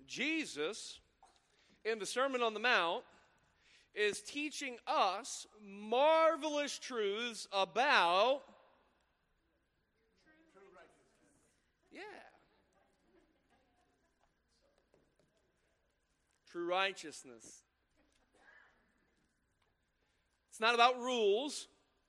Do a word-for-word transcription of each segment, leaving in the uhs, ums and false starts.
Jesus, in the Sermon on the Mount, is teaching us marvelous truths about, yeah, true righteousness. It's not about rules,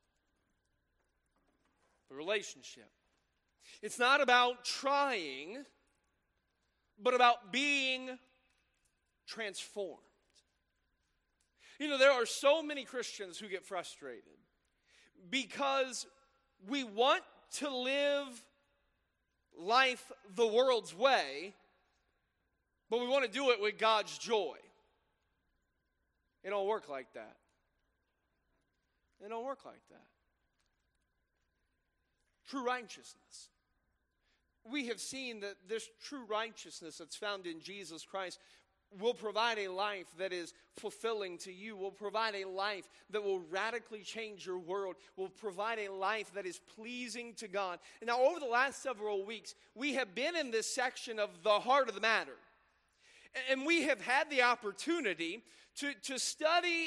but relationship. It's not about trying, but about being transformed. You know, there are so many Christians who get frustrated because we want to live life the world's way, but we want to do it with God's joy. It don't work like that. It don't work like that. True righteousness. We have seen that this true righteousness that's found in Jesus Christ will provide a life that is fulfilling to you, will provide a life that will radically change your world, will provide a life that is pleasing to God. And now, over the last several weeks, we have been in this section of the heart of the matter. And we have had the opportunity to, to study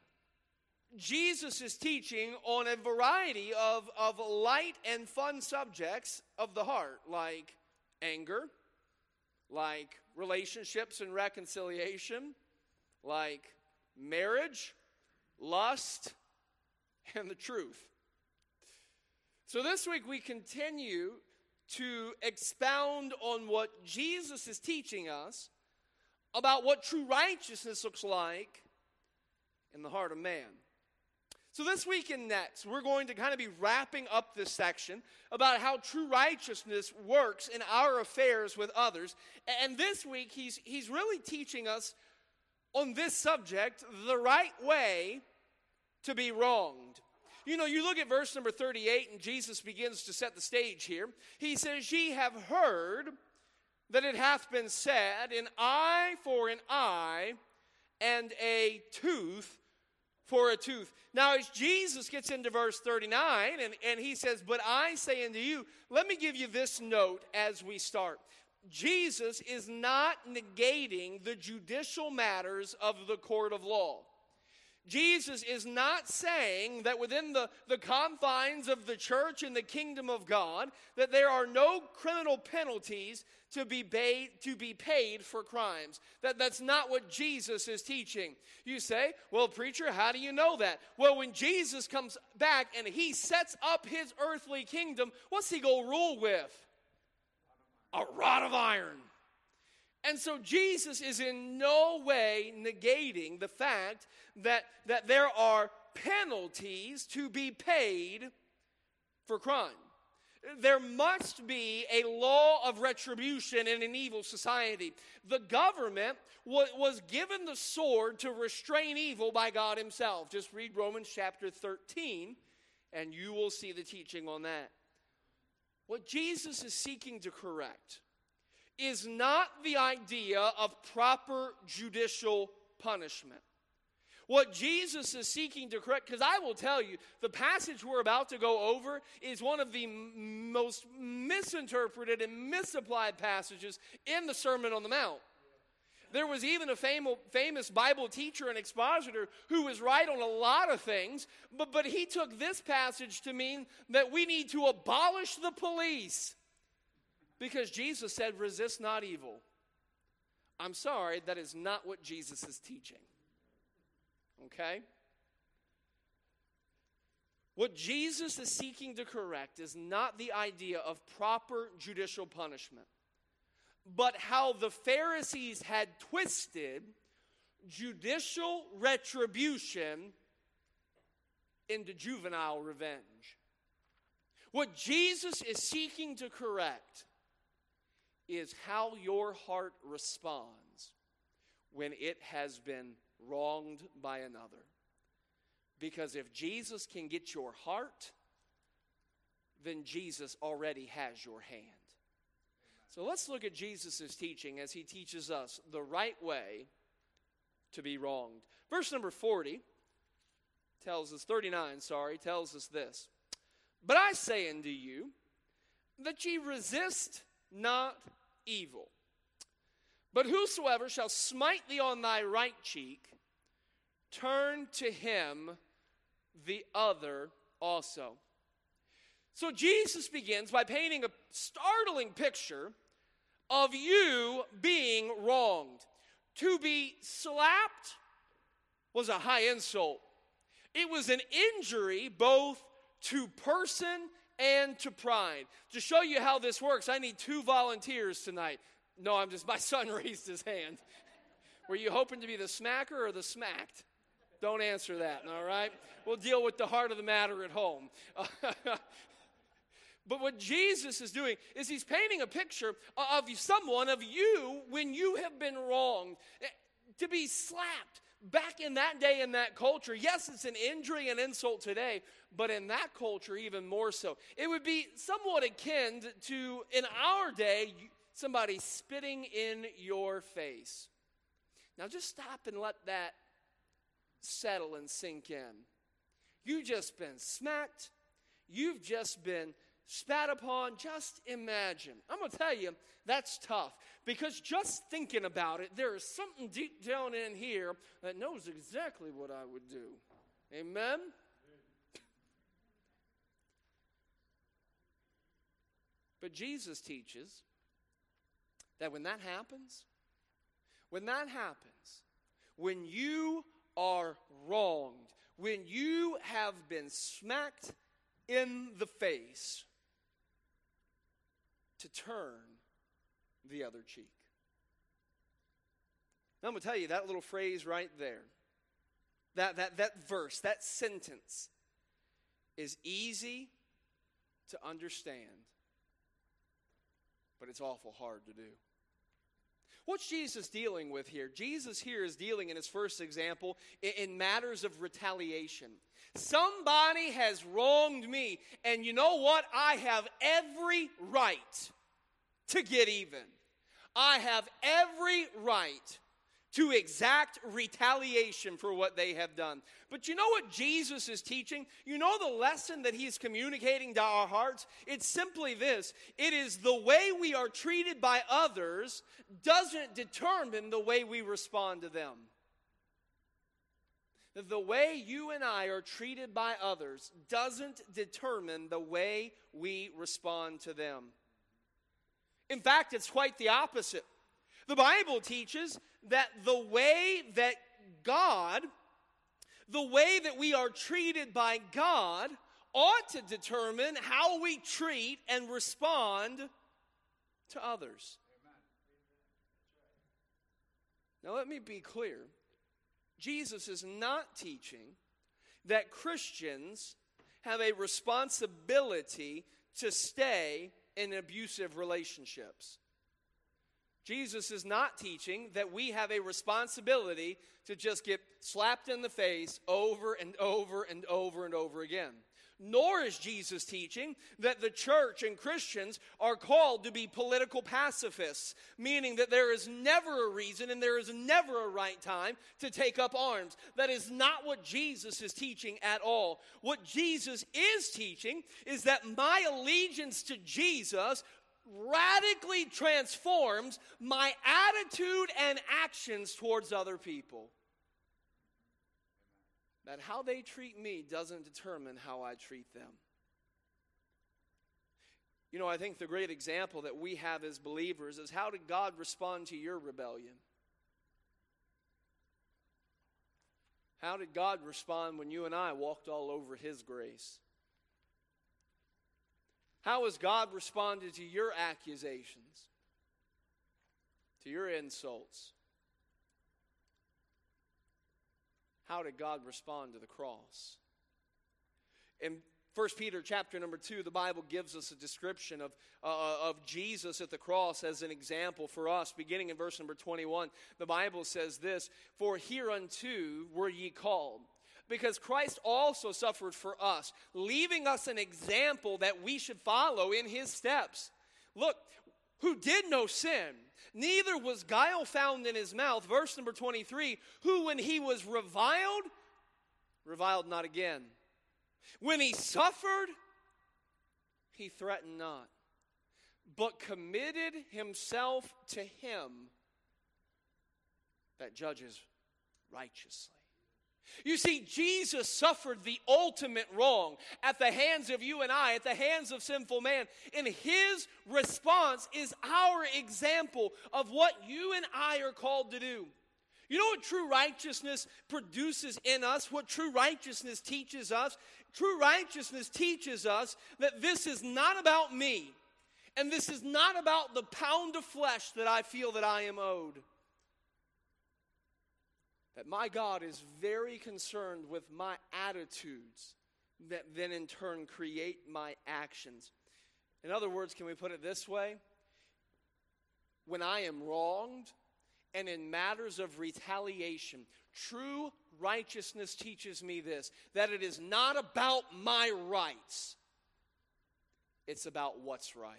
Jesus' teaching on a variety of, of light and fun subjects of the heart, like anger, like relationships and reconciliation, like marriage, lust, and the truth. So this week we continue to expound on what Jesus is teaching us about what true righteousness looks like in the heart of man. So this week and next, we're going to kind of be wrapping up this section about how true righteousness works in our affairs with others. And this week, he's, he's really teaching us on this subject, the right way to be wronged. You know, you look at verse number thirty-eight, and Jesus begins to set the stage here. He says, "Ye have heard that it hath been said, an eye for an eye, and a tooth for a tooth." Now, as Jesus gets into verse thirty-nine, and, and he says, "But I say unto you," let me give you this note as we start. Jesus is not negating the judicial matters of the court of law. Jesus is not saying that within the, the confines of the church and the kingdom of God, that there are no criminal penalties to be paid, to be paid for crimes. That, that's not what Jesus is teaching. You say, "Well, preacher, how do you know that?" Well, when Jesus comes back and he sets up his earthly kingdom, what's he going to rule with? A rod of iron. And so Jesus is in no way negating the fact that, that there are penalties to be paid for crime. There must be a law of retribution in an evil society. The government was, was given the sword to restrain evil by God himself. Just read Romans chapter thirteen, and you will see the teaching on that. What Jesus is seeking to correct is not the idea of proper judicial punishment. What Jesus is seeking to correct, because I will tell you, the passage we're about to go over is one of the m- most misinterpreted and misapplied passages in the Sermon on the Mount. There was even a fam- famous Bible teacher and expositor who was right on a lot of things, but, but he took this passage to mean that we need to abolish the police. Because Jesus said, "Resist not evil." I'm sorry, that is not what Jesus is teaching. Okay? What Jesus is seeking to correct is not the idea of proper judicial punishment, but how the Pharisees had twisted judicial retribution into juvenile revenge. What Jesus is seeking to correct is how your heart responds when it has been wronged by another. Because if Jesus can get your heart, then Jesus already has your hand. So let's look at Jesus' teaching as he teaches us the right way to be wronged. Verse number forty tells us, thirty-nine, sorry, tells us this. "But I say unto you, that ye resist not evil. But whosoever shall smite thee on thy right cheek, turn to him the other also. So Jesus begins by painting a startling picture of you being wronged. To be slapped was a high insult. It was an injury both to person and to pride. To show you how this works, I need two volunteers tonight. No, I'm just, my son raised his hand. Were you hoping to be the smacker or the smacked? Don't answer that, all right? We'll deal with the heart of the matter at home. But what Jesus is doing is he's painting a picture of someone, of you, when you have been wronged. To be slapped back in that day, in that culture, yes, it's an injury and insult today, but in that culture, even more so. It would be somewhat akin to, in our day, somebody spitting in your face. Now just stop and let that settle and sink in. You've just been smacked. You've just been spat upon. Just imagine. I'm going to tell you, that's tough. Because just thinking about it, there is something deep down in here that knows exactly what I would do. Amen? But Jesus teaches that when that happens, when that happens, when you are wronged, when you have been smacked in the face, to turn the other cheek. Now I'm going to tell you, that little phrase right there, that, that, that verse, that sentence is easy to understand, but it's awful hard to do. What's Jesus dealing with here? Jesus here is dealing, in his first example, in, in matters of retaliation. Somebody has wronged me, and you know what? I have every right to get even. I have every right to exact retaliation for what they have done. But you know what Jesus is teaching? You know the lesson that he's communicating to our hearts? It's simply this. It is the way we are treated by others doesn't determine the way we respond to them. The way you and I are treated by others doesn't determine the way we respond to them. In fact, it's quite the opposite. The Bible teaches that the way that God, the way that we are treated by God, ought to determine how we treat and respond to others. Now let me be clear. Jesus is not teaching that Christians have a responsibility to stay in abusive relationships. Jesus is not teaching that we have a responsibility to just get slapped in the face over and over and over and over again. Nor is Jesus teaching that the church and Christians are called to be political pacifists, meaning that there is never a reason and there is never a right time to take up arms. That is not what Jesus is teaching at all. What Jesus is teaching is that my allegiance to Jesus radically transforms my attitude and actions towards other people. That how they treat me doesn't determine how I treat them. You know, I think the great example that we have as believers is, how did God respond to your rebellion? How did God respond when you and I walked all over his grace? How has God responded to your accusations, to your insults? How did God respond to the cross? In First Peter chapter number two, the Bible gives us a description of, uh, of Jesus at the cross as an example for us. Beginning in verse number twenty-one, the Bible says this: "For hereunto were ye called, because Christ also suffered for us, leaving us an example that we should follow in his steps. Look, who did no sin, neither was guile found in his mouth." Verse number twenty-three, "Who when he was reviled, reviled not again. When he suffered, he threatened not, but committed himself to him that judges righteously. You see, Jesus suffered the ultimate wrong at the hands of you and I, at the hands of sinful man. And his response is our example of what you and I are called to do. You know what true righteousness produces in us? What true righteousness teaches us? True righteousness teaches us that this is not about me. And this is not about the pound of flesh that I feel that I am owed. That my God is very concerned with my attitudes that then in turn create my actions. In other words, can we put it this way? When I am wronged and in matters of retaliation, true righteousness teaches me this, that it is not about my rights. It's about what's right.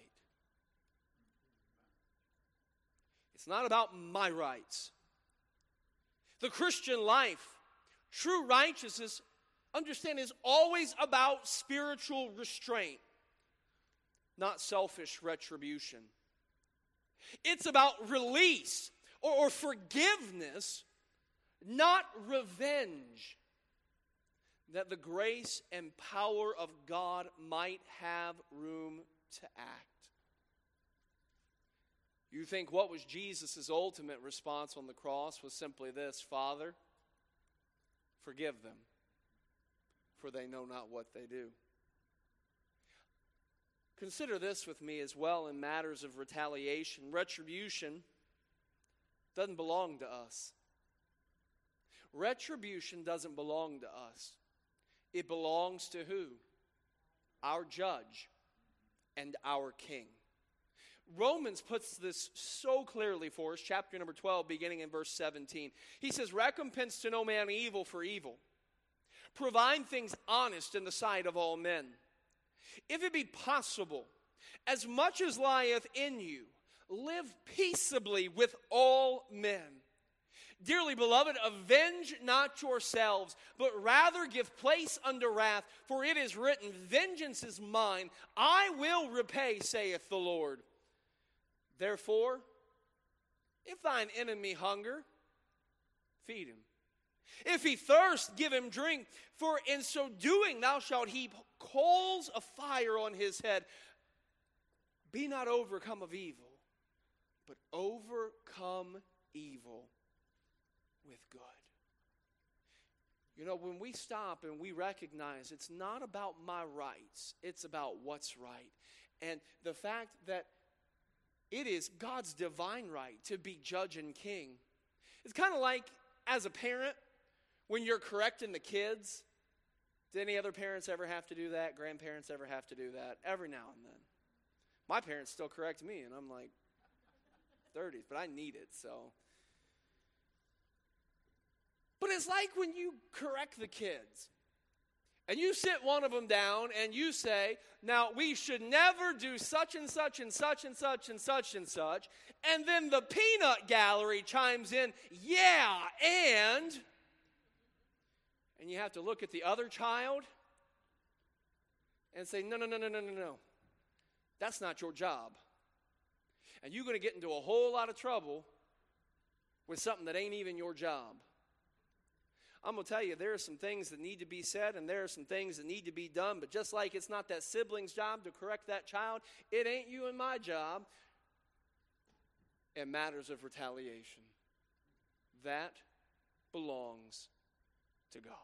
It's not about my rights. The Christian life, true righteousness, understand, is always about spiritual restraint, not selfish retribution. It's about release or, or forgiveness, not revenge, that the grace and power of God might have room to act. You think what was Jesus' ultimate response on the cross was simply this: Father, forgive them, for they know not what they do. Consider this with me as well in matters of retaliation. Retribution doesn't belong to us. Retribution doesn't belong to us. It belongs to who? Our judge and our king. Romans puts this so clearly for us, chapter number twelve, beginning in verse seventeen. He says, recompense to no man evil for evil. Provide things honest in the sight of all men. If it be possible, as much as lieth in you, live peaceably with all men. Dearly beloved, avenge not yourselves, but rather give place unto wrath, for it is written, vengeance is mine, I will repay, saith the Lord. Therefore, if thine enemy hunger, feed him. If he thirst, give him drink, for in so doing thou shalt heap coals of fire on his head. Be not overcome of evil, but overcome evil with good. You know, when we stop and we recognize it's not about my rights, it's about what's right. And the fact that it is God's divine right to be judge and king. It's kind of like, as a parent, when you're correcting the kids. Did any other parents ever have to do that? Grandparents ever have to do that? Every now and then. My parents still correct me, and I'm like thirties, but I need it, so. But it's like when you correct the kids. And you sit one of them down and you say, now we should never do such and such and such and such and such and such. And then the peanut gallery chimes in, yeah, and. And you have to look at the other child and say, no, no, no, no, no, no, no. That's not your job. And you're going to get into a whole lot of trouble with something that ain't even your job. I'm going to tell you, there are some things that need to be said and there are some things that need to be done. But just like it's not that sibling's job to correct that child, it ain't you and my job in matters of retaliation. That belongs to God.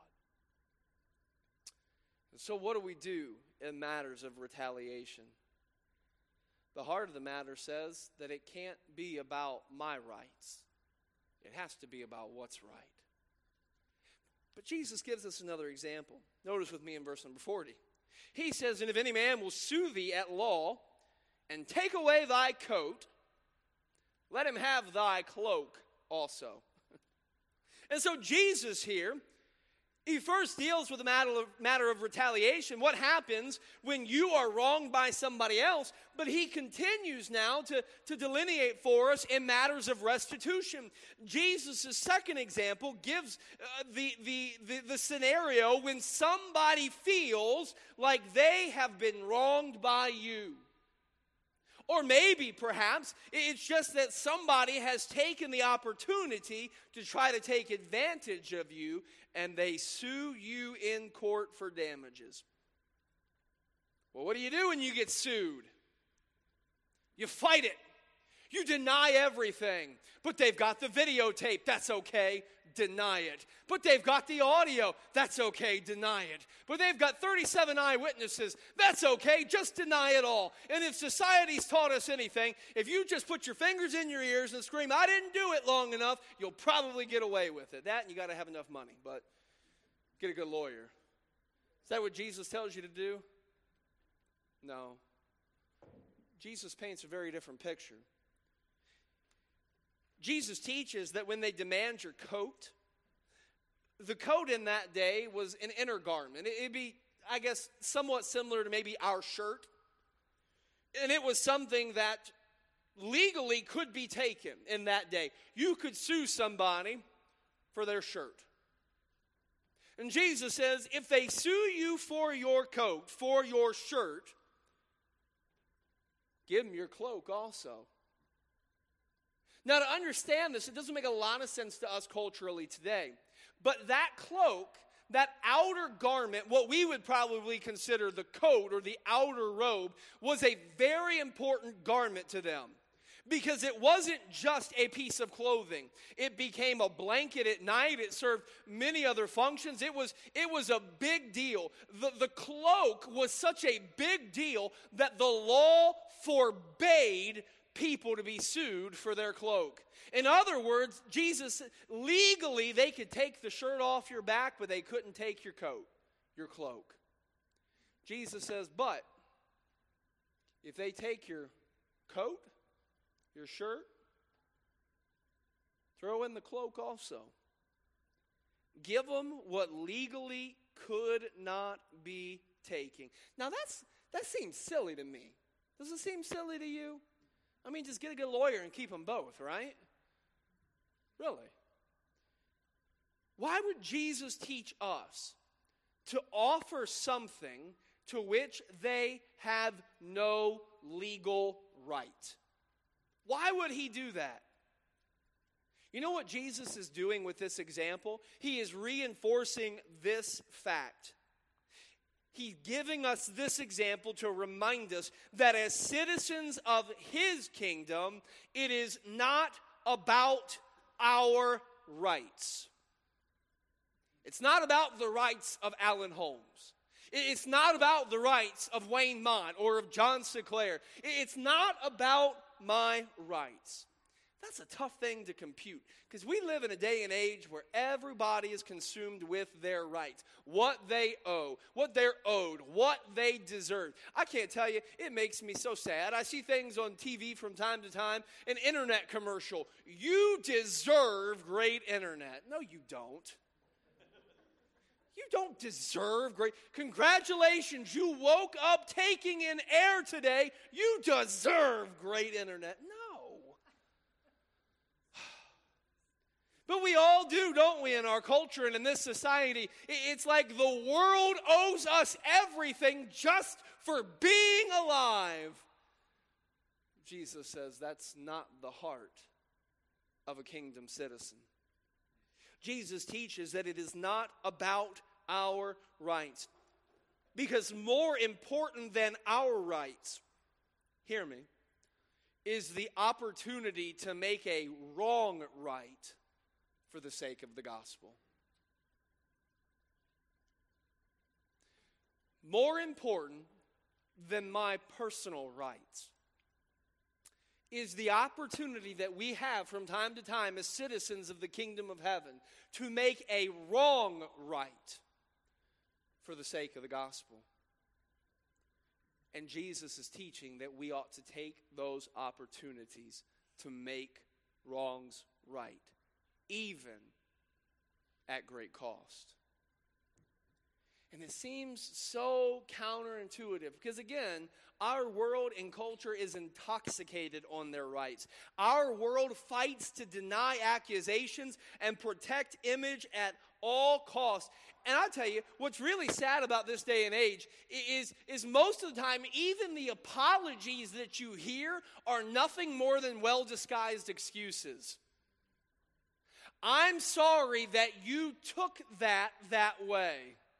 And so what do we do in matters of retaliation? The heart of the matter says that it can't be about my rights. It has to be about what's right. But Jesus gives us another example. Notice with me in verse number forty. He says, and if any man will sue thee at law, and take away thy coat, let him have thy cloak also. And so Jesus here, he first deals with the matter of, matter of retaliation. What happens when you are wronged by somebody else? But he continues now to, to delineate for us in matters of restitution. Jesus' second example gives uh, the, the, the, the scenario when somebody feels like they have been wronged by you. Or maybe, perhaps, it's just that somebody has taken the opportunity to try to take advantage of you, and they sue you in court for damages. Well, what do you do when you get sued? You fight it. You deny everything. But they've got the videotape. That's okay. Deny it. But they've got the audio. That's okay. Deny it. But they've got thirty-seven eyewitnesses. That's okay. Just deny it all. And if society's taught us anything, if you just put your fingers in your ears and scream, I didn't do it long enough, you'll probably get away with it. That and you got to have enough money. But get a good lawyer. Is that what Jesus tells you to do? No. Jesus paints a very different picture. Jesus teaches that when they demand your coat, the coat in that day was an inner garment. It'd be, I guess, somewhat similar to maybe our shirt. And it was something that legally could be taken in that day. You could sue somebody for their shirt. And Jesus says, if they sue you for your coat, for your shirt, give them your cloak also. Now, to understand this, it doesn't make a lot of sense to us culturally today. But that cloak, that outer garment, what we would probably consider the coat or the outer robe, was a very important garment to them. Because it wasn't just a piece of clothing. It became a blanket at night. It served many other functions. It was, it was a big deal. The, the cloak was such a big deal that the law forbade people to be sued for their cloak. In other words, Jesus, legally, they could take the shirt off your back, but they couldn't take your coat, your cloak. Jesus says, but if they take your coat, your shirt, throw in the cloak also. Give them what legally could not be taken. Now that's that seems silly to me. Does it seem silly to you? I mean, just get a good lawyer and keep them both, right? Really? Why would Jesus teach us to offer something to which they have no legal right? Why would he do that? You know what Jesus is doing with this example? He is reinforcing this fact. He's giving us this example to remind us that as citizens of his kingdom, it is not about our rights. It's not about the rights of Alan Holmes. It's not about the rights of Wayne Mott or of John Sinclair. It's not about my rights. That's a tough thing to compute because we live in a day and age where everybody is consumed with their rights, what they owe, what they're owed, what they deserve. I can't tell you, it makes me so sad. I see things on T V from time to time, an internet commercial. You deserve great internet. No, you don't. You don't deserve great. Congratulations, you woke up taking in air today. You deserve great internet. No. But we all do, don't we, in our culture and in this society? It's like the world owes us everything just for being alive. Jesus says that's not the heart of a kingdom citizen. Jesus teaches that it is not about our rights. Because more important than our rights, hear me, is the opportunity to make a wrong right for the sake of the gospel. More important than my personal rights is the opportunity that we have from time to time as citizens of the kingdom of heaven to make a wrong right for the sake of the gospel. And Jesus is teaching that we ought to take those opportunities to make wrongs right, even at great cost. And it seems so counterintuitive because, again, our world and culture is intoxicated on their rights. Our world fights to deny accusations and protect image at all costs. And I'll tell you, what's really sad about this day and age is, is most of the time, even the apologies that you hear are nothing more than well-disguised excuses. I'm sorry that you took that that way.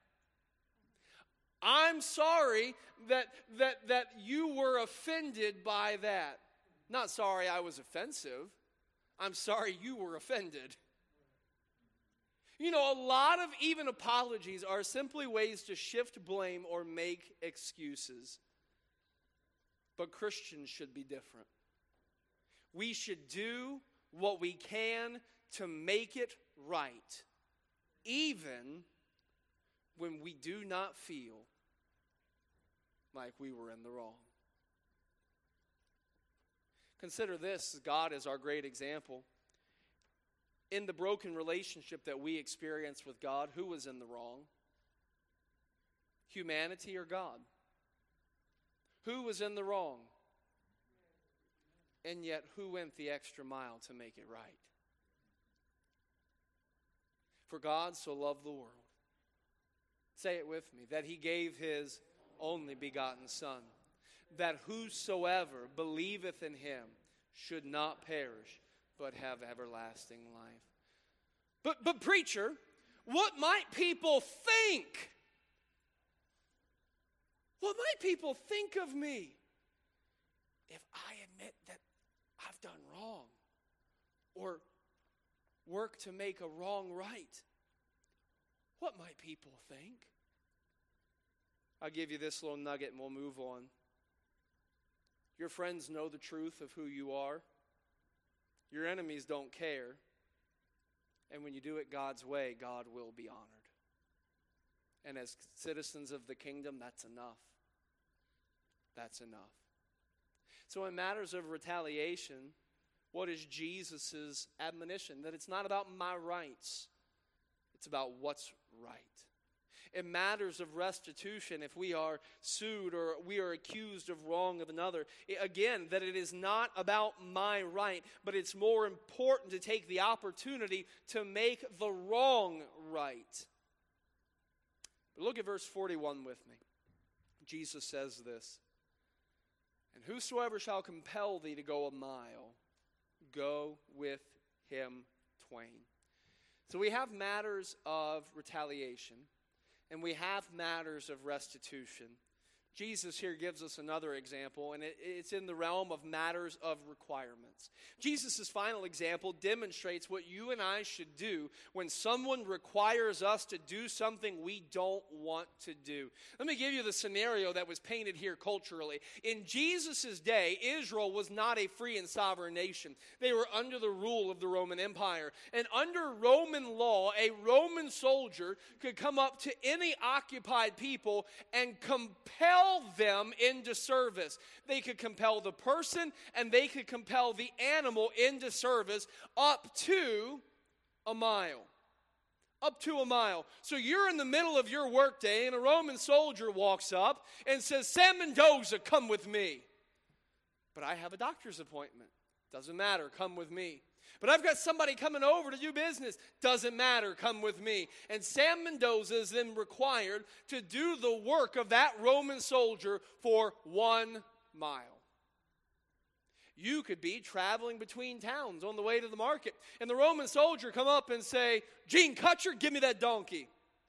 I'm sorry that, that, that you were offended by that. Not sorry I was offensive. I'm sorry you were offended. You know, a lot of even apologies are simply ways to shift blame or make excuses. But Christians should be different. We should do what we can to make it right, even when we do not feel like we were in the wrong. Consider this, God is our great example. In the broken relationship that we experience with God, who was in the wrong? Humanity or God? Who was in the wrong? And yet, who went the extra mile to make it right? For God so loved the world. Say it with me, that he gave his only begotten Son, that whosoever believeth in him should not perish, but have everlasting life. But, but preacher, what might people think? What might people think of me if I admit that I've done wrong or work to make a wrong right? What might people think? I'll give you this little nugget and we'll move on. Your friends know the truth of who you are. Your enemies don't care. And when you do it God's way, God will be honored. And as citizens of the kingdom, that's enough. That's enough. So in matters of retaliation, what is Jesus' admonition? That it's not about my rights. It's about what's right. In matters of restitution, if we are sued or we are accused of wrong of another, again, that it is not about my right, but it's more important to take the opportunity to make the wrong right. But look at verse forty-one with me. Jesus says this, "And whosoever shall compel thee to go a mile, go with him twain." So we have matters of retaliation. And we have matters of restitution. Jesus here gives us another example, and it, it's in the realm of matters of requirements. Jesus' final example demonstrates what you and I should do when someone requires us to do something we don't want to do. Let me give you the scenario that was painted here culturally. In Jesus' day, Israel was not a free and sovereign nation. They were under the rule of the Roman Empire. And under Roman law, a Roman soldier could come up to any occupied people and compel them into service. They could compel the person and they could compel the animal into service up to a mile. Up to a mile. So you're in the middle of your workday and a Roman soldier walks up and says, "Sam Mendoza, come with me." "But I have a doctor's appointment." "Doesn't matter, come with me." "But I've got somebody coming over to do business." "Doesn't matter, come with me." And Sam Mendoza is then required to do the work of that Roman soldier for one mile. You could be traveling between towns on the way to the market, and the Roman soldier come up and say, "Gene Kutcher, give me that donkey."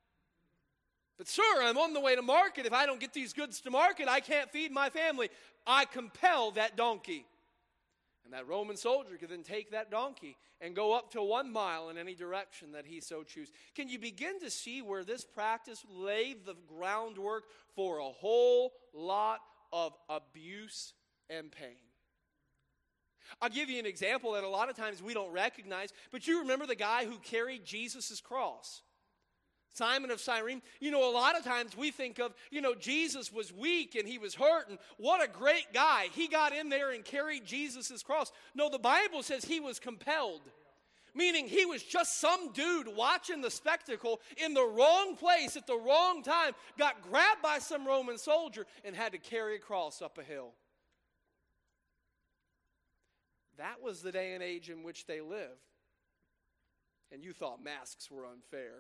"But sir, I'm on the way to market. If I don't get these goods to market, I can't feed my family." "I compel that donkey." And that Roman soldier could then take that donkey and go up to one mile in any direction that he so chooses. Can you begin to see where this practice laid the groundwork for a whole lot of abuse and pain? I'll give you an example that a lot of times we don't recognize, but you remember the guy who carried Jesus' cross? Simon of Cyrene. You know, a lot of times we think of, you know, Jesus was weak and he was hurt, and what a great guy. He got in there and carried Jesus' cross. No, the Bible says he was compelled. Meaning he was just some dude watching the spectacle in the wrong place at the wrong time, got grabbed by some Roman soldier and had to carry a cross up a hill. That was the day and age in which they lived. And you thought masks were unfair.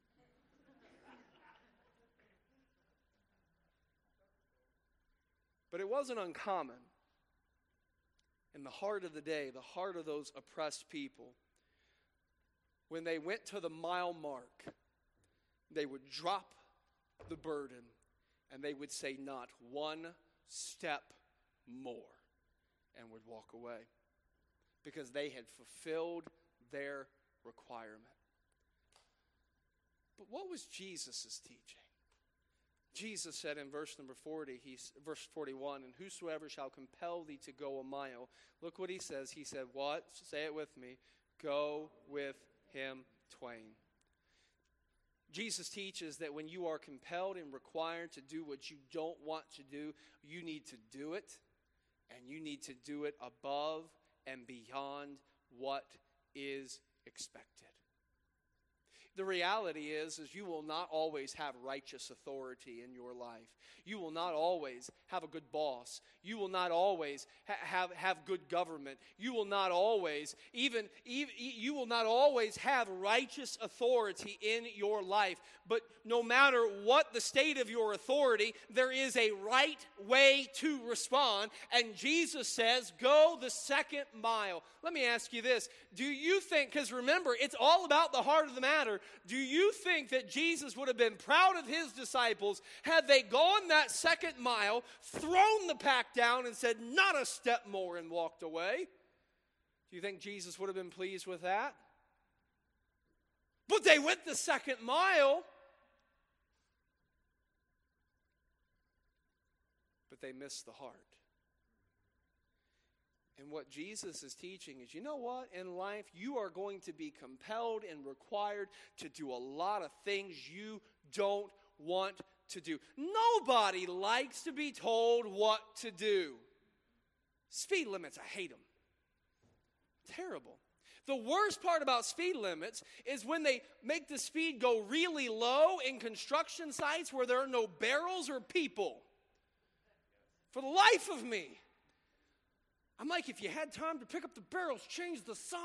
But it wasn't uncommon. In the heart of the day, the heart of those oppressed people, when they went to the mile mark, they would drop the burden and they would say, not one step more, and would walk away because they had fulfilled their requirement. But what was Jesus' teaching? Jesus said in verse number forty, he's, verse forty-one, and whosoever shall compel thee to go a mile. Look what he says. He said, what? Say it with me. Go with him twain. Jesus teaches that when you are compelled and required to do what you don't want to do, you need to do it, and you need to do it above and beyond what is expected. The reality is, is you will not always have righteous authority in your life. You will not always have a good boss. You will not always ha- have, have good government. You will not always, even, even, you will not always have righteous authority in your life. But no matter what the state of your authority, there is a right way to respond. And Jesus says, go the second mile. Let me ask you this. Do you think, because remember, it's all about the heart of the matter. Do you think that Jesus would have been proud of his disciples had they gone that second mile, thrown the pack down and said, not a step more, and walked away? Do you think Jesus would have been pleased with that? But they went the second mile. But they missed the heart. And what Jesus is teaching is, you know what? In life, you are going to be compelled and required to do a lot of things you don't want to do. Nobody likes to be told what to do. Speed limits, I hate them. Terrible. The worst part about speed limits is when they make the speed go really low in construction sites where there are no barrels or people. For the life of me, I'm like, if you had time to pick up the barrels, change the sign.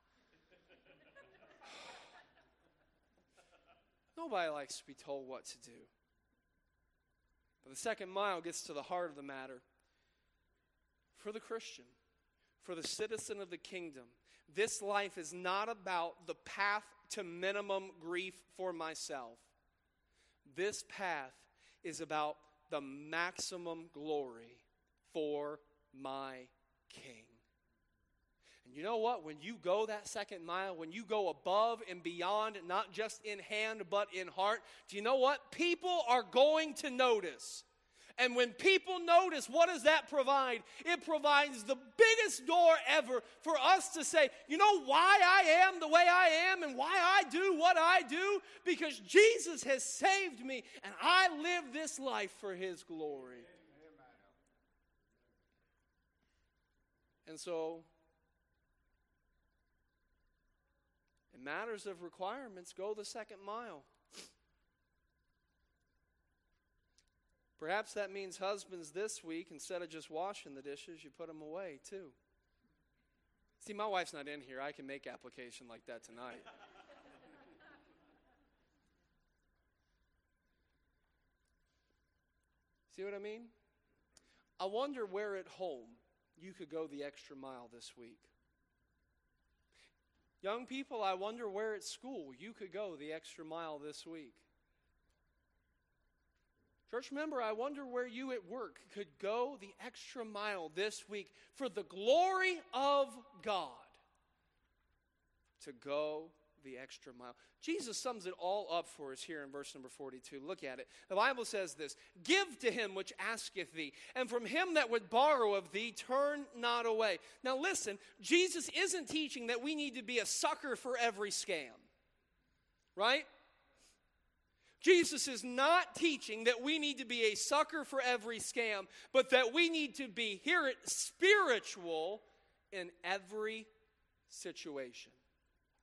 Nobody likes to be told what to do. But the second mile gets to the heart of the matter. For the Christian, for the citizen of the kingdom, this life is not about the path to minimum grief for myself. This path is about the maximum glory for my King. And you know what? When you go that second mile, when you go above and beyond, not just in hand but in heart, do you know what? People are going to notice. And when people notice, what does that provide? It provides the biggest door ever for us to say, you know why I am the way I am and why I do what I do? Because Jesus has saved me and I live this life for his glory. And so, in matters of requirements, go the second mile. Perhaps that means husbands this week, instead of just washing the dishes, you put them away too. See, my wife's not in here. I can make application like that tonight. See what I mean? I wonder where at home you could go the extra mile this week. Young people, I wonder where at school you could go the extra mile this week. Church member, I wonder where you at work could go the extra mile this week for the glory of God. To go the extra mile. Jesus sums it all up for us here in verse number forty-two. Look at it. The Bible says this, give to him which asketh thee, and from him that would borrow of thee, turn not away. Now listen, Jesus isn't teaching that we need to be a sucker for every scam. Right? Jesus is not teaching that we need to be a sucker for every scam, but that we need to be, hear it, spiritual in every situation.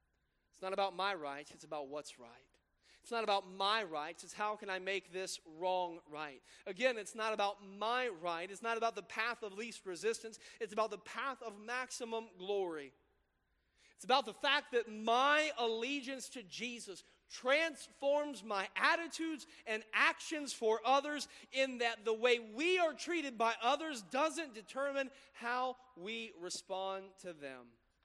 It's not about my rights, it's about what's right. It's not about my rights, it's how can I make this wrong right. Again, it's not about my right, it's not about the path of least resistance, it's about the path of maximum glory. It's about the fact that my allegiance to Jesus transforms my attitudes and actions for others, in that the way we are treated by others doesn't determine how we respond to them.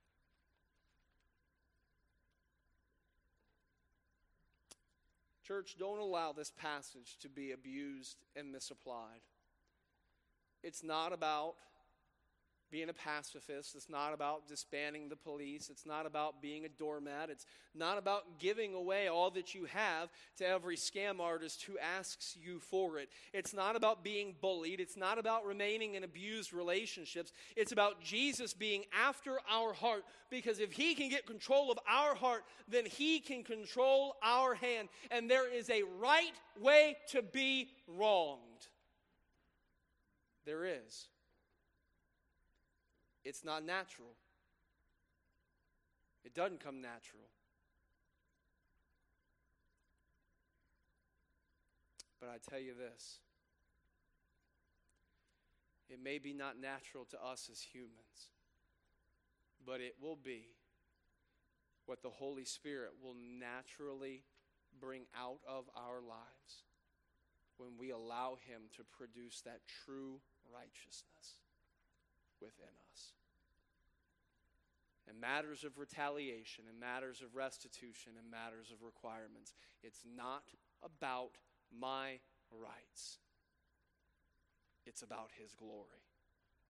Church, don't allow this passage to be abused and misapplied. It's not about being a pacifist. It's not about disbanding the police. It's not about being a doormat. It's not about giving away all that you have to every scam artist who asks you for it. It's not about being bullied. It's not about remaining in abused relationships. It's about Jesus being after our heart, because if he can get control of our heart, then he can control our hand. And there is a right way to be wronged. There is. It's not natural. It doesn't come natural. But I tell you this, it may be not natural to us as humans, but it will be what the Holy Spirit will naturally bring out of our lives when we allow him to produce that true righteousness within us. In matters of retaliation, in matters of restitution, in matters of requirements, it's not about my rights. It's about his glory.